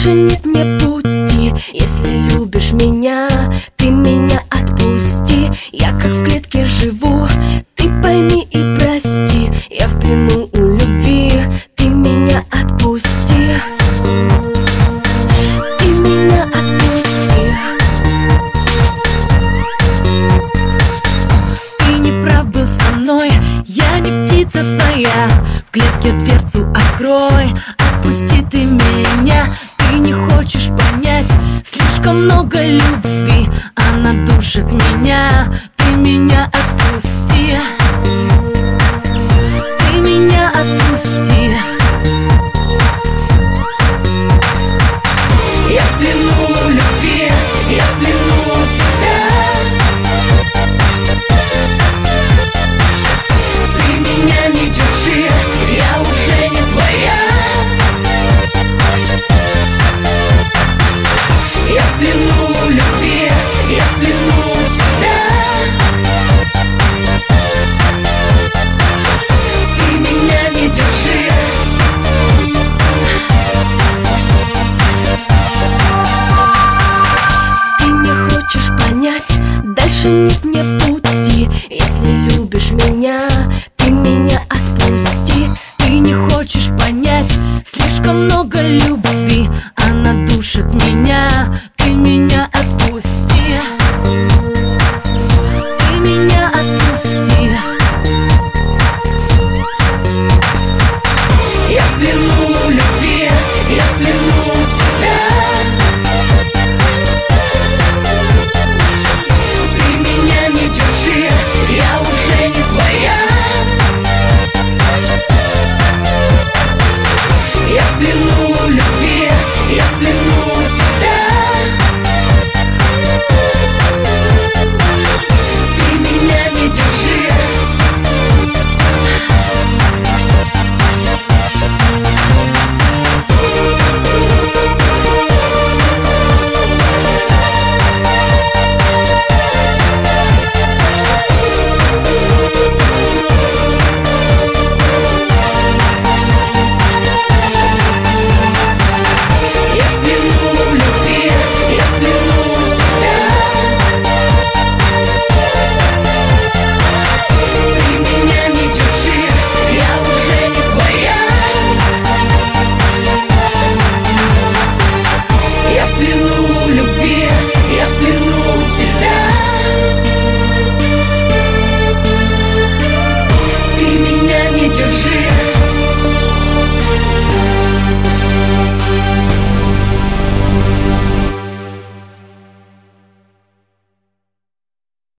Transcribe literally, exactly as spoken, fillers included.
Дальше нет мне пути. Если любишь меня, ты меня отпусти. Я как в клетке живу, ты пойми и прости. Я в плену у любви, ты меня отпусти. Ты меня отпусти. Ты не прав был со мной, я не птица твоя. В клетке дверцу открой, отпусти ты меня. Ты не хочешь понять, слишком много любви, она душит меня. Ты меня отпусти.